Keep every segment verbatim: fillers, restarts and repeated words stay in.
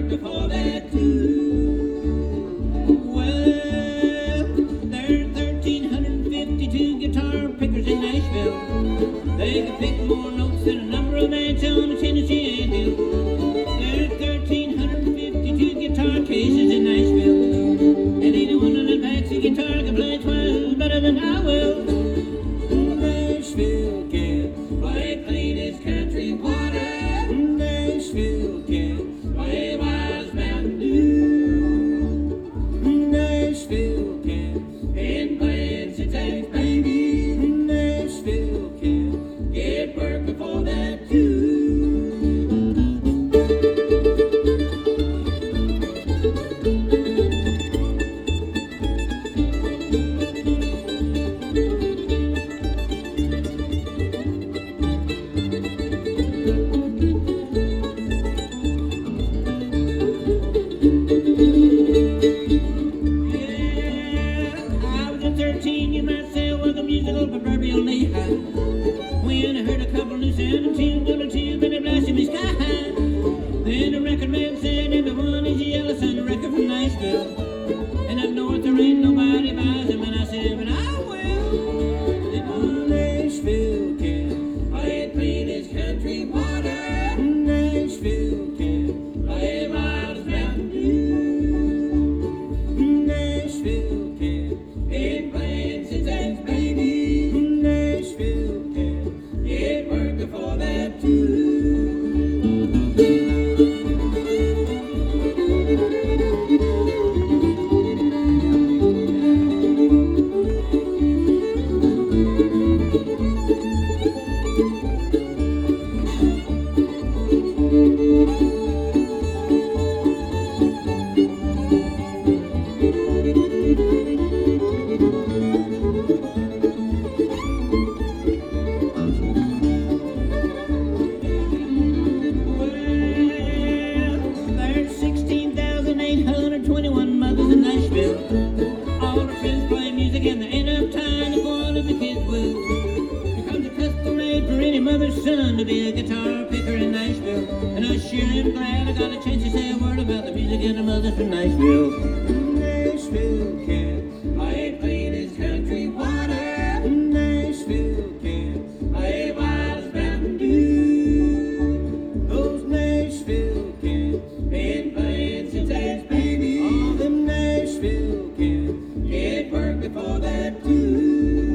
work before that too. Well, there's one thousand three hundred fifty-two guitar pickers in Nashville. They can pick more notes than a number of bands on the Tennessee Hill. There's one thousand three hundred fifty-two guitar cases in Nashville, and ain't one of them packs of guitar can play twice better than I will. Nashville can play clean as country water. Nashville can play Wise Mountain Dew. Nashville can been playing since I was baby. Nashville can get work before that too. Proverbial knee-high, when I heard a couple new sounding tunes on a tube and it blasted me sky high. Then the record man said, everyone is a yellow sun record from Nashville, and up north there ain't nobody buys them. And I said, but I will. Then oh, Nashville can play it clean as country water. Nashville can play Miles Mountain Dew. Nashville can been playing since I was baby. Nashville can get work before that too. twenty-one mothers in Nashville. All her friends play music and there ain't enough time to go on if the kids will. Here comes a custom made for any mother's son to be a guitar picker in Nashville. And I sure am glad I got a chance to say a word about the music and the mothers from Nashville. Nashville can play it clean as country water. Nashville can play Wise Mountain Dew. Those Nashville can been playing since I was baby. All them Nashville can get work before that too.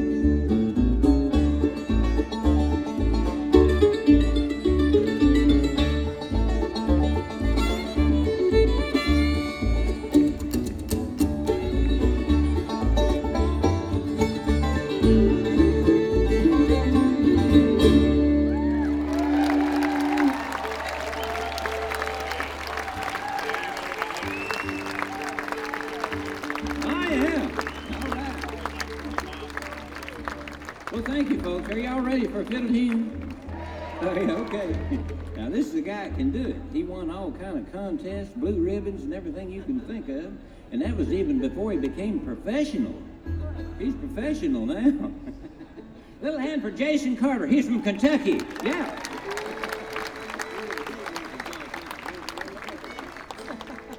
Well, thank you, folks. Are y'all ready for a fiddle tune? Oh, yeah, okay. Now, this is a guy that can do it. He won all kind of contests, blue ribbons, and everything you can think of. And that was even before he became professional. He's professional now. Little hand for Jason Carter. He's from Kentucky. Yeah.